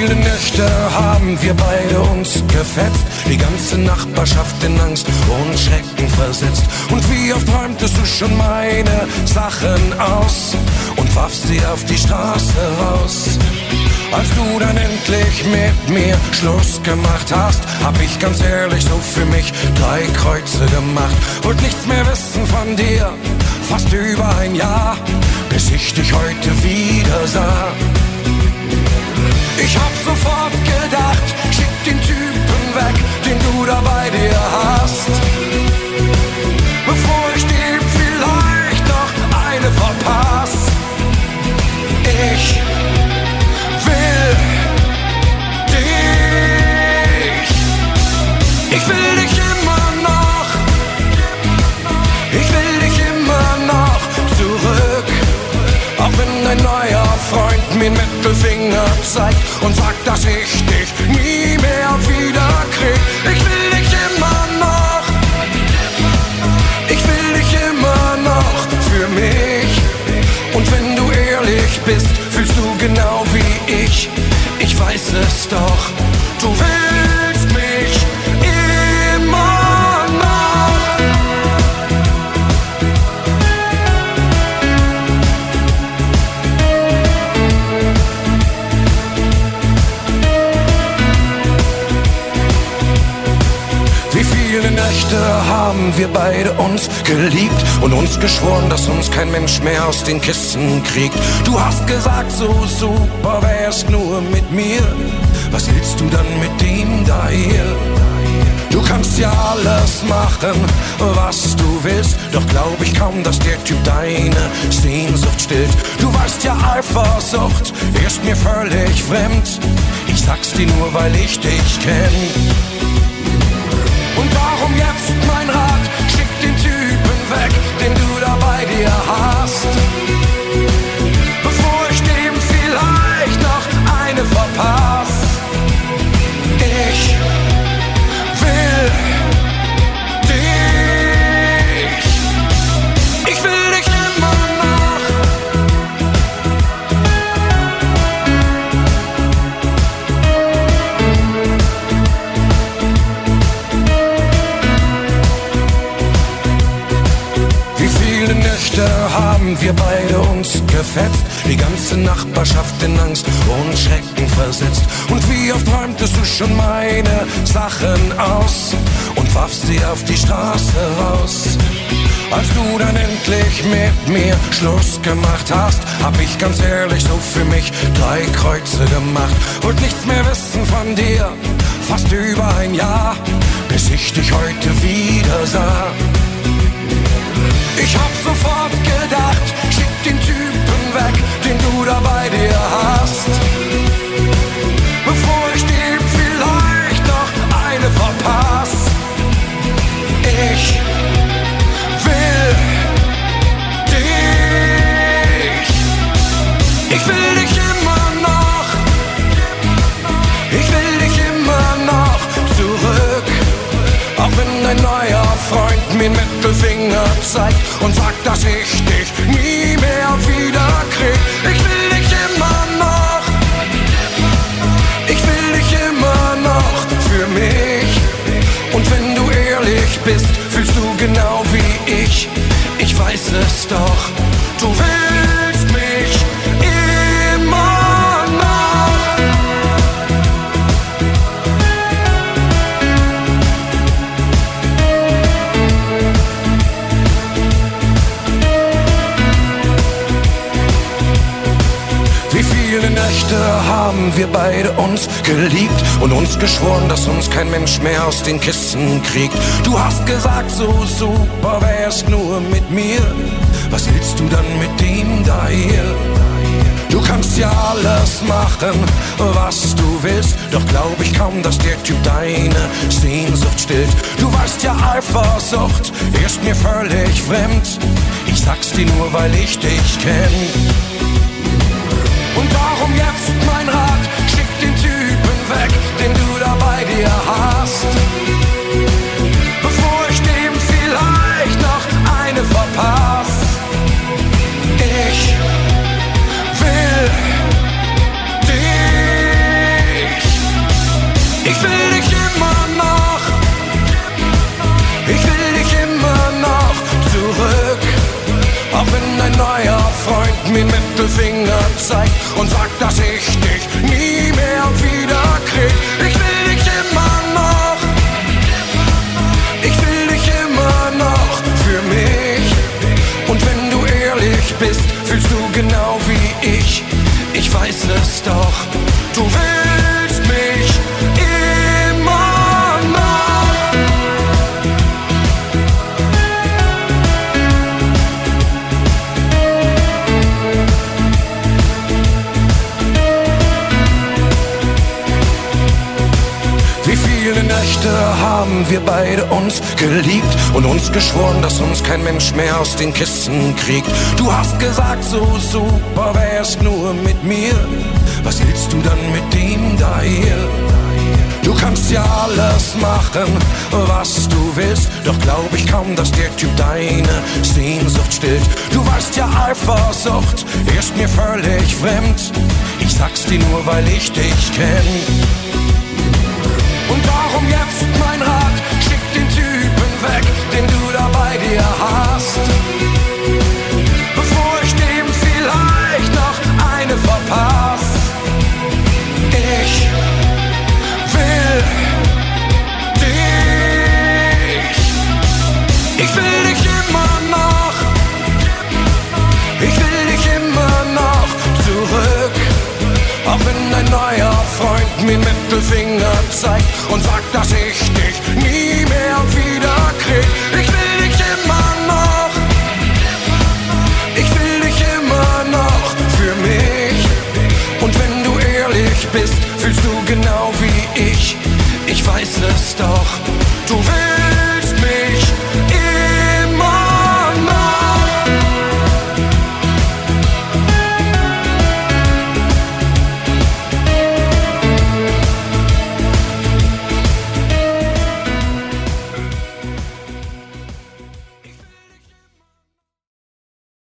viele Nächte haben wir beide uns gefetzt, die ganze Nachbarschaft in Angst und Schrecken versetzt. Und wie oft räumtest du schon meine Sachen aus und warfst sie auf die Straße raus? Als du dann endlich mit mir Schluss gemacht hast, hab ich ganz ehrlich so für mich 3 Kreuze gemacht. Wollt nichts mehr wissen von dir, fast über ein Jahr, bis ich dich heute wieder sah. Ich hab sofort gedacht, schick den Typen weg, den du da bei dir hast, bevor ich dem vielleicht noch eine verpass. Ich will dich, ich will dich immer noch, ich will dich immer noch zurück. Auch wenn ein neuer Freund mir einen Mittelfinger zeigt und sagt, dass ich dich nie mehr wieder krieg. Ich will dich immer noch, ich will dich immer noch für mich. Und wenn du ehrlich bist, fühlst du genau wie ich. Ich weiß es doch, du willst mich immer noch. Wie viele Nächte haben wir beide uns geliebt und uns geschworen, dass uns kein Mensch mehr aus den Kissen kriegt. Du hast gesagt, so super wär's nur mit mir. Was willst du dann mit dem da hier? Du kannst ja alles machen, was du willst, doch glaub ich kaum, dass der Typ deine Sehnsucht stillt. Du weißt ja, Eifersucht ist mir völlig fremd. Ich sag's dir nur, weil ich dich kenn. Und darum jetzt mein Rat, schick den Typen weg, den du da bei dir hast, bevor ich dem vielleicht noch eine verpass. Ich will dich, ich will dich immer noch. Wie viele Nächte haben wir beide uns gefetzt, die ganze Nachbarschaft in Angst und Schrecken versetzt. Und wie oft räumtest du schon meine Sachen aus und warfst sie auf die Straße raus? Als du dann endlich mit mir Schluss gemacht hast, hab ich ganz ehrlich so für mich 3 Kreuze gemacht. Wollt nichts mehr wissen von dir, fast über ein Jahr, bis ich dich heute wieder sah. Ich hab sofort gedacht, schick den Typen weg, den du da bei dir hast, bevor ich dem vielleicht noch eine verpass. Ich will dich, ich will dich immer noch, ich will dich immer noch zurück. Auch wenn ein neuer Freund mir einen Mittelfinger zeigt und sagt, dass ich dich nie mehr wieder krieg. Ich will dich immer noch, ich will dich immer noch für mich. Und wenn du ehrlich bist, fühlst du genau wie ich. Ich weiß es doch, du willst mich immer noch. Wie viele Nächte haben wir beide uns geliebt und uns geschworen, dass uns kein Mensch mehr aus den Kissen kriegt. Du hast gesagt, so super wär's nur mit mir. Was willst du dann mit dem da hier? Du kannst ja alles machen, was du willst, doch glaub ich kaum, dass der Typ deine Sehnsucht stillt. Du weißt ja, Eifersucht ist mir völlig fremd. Ich sag's dir nur, weil ich dich kenn. Und darum jetzt mein Rat, schick den Typen weg, den du da bei dir hast, bevor ich dem vielleicht noch eine verpass. Ich will dich, Mittelfinger zeigt und sagt, dass ich dich nie mehr wieder krieg. Ich will dich immer noch, ich will dich immer noch für mich. Und wenn du ehrlich bist, fühlst du genau wie ich. Ich weiß es doch, du willst mich immer noch. Wie viele Nächte haben wir beide uns geliebt und uns geschworen, dass uns kein Mensch mehr aus den Kissen kriegt. Du hast gesagt, so super wär's nur mit mir. Was willst du dann mit dem da hier? Du kannst ja alles machen, was du willst, doch glaub ich kaum, dass der Typ deine Sehnsucht stillt. Du weißt ja, Eifersucht ist mir völlig fremd. Ich sag's dir nur, weil ich dich kenn. Und darum jetzt mein Rat, schick den Typen weg, den du da bei dir hast, bevor ich dem vielleicht noch eine verpass. Ich will dich, ich will dich immer noch, ich will dich immer noch zurück. Auch wenn ein neuer Freund mir Mittelfinger zeigt und sagt, dass ich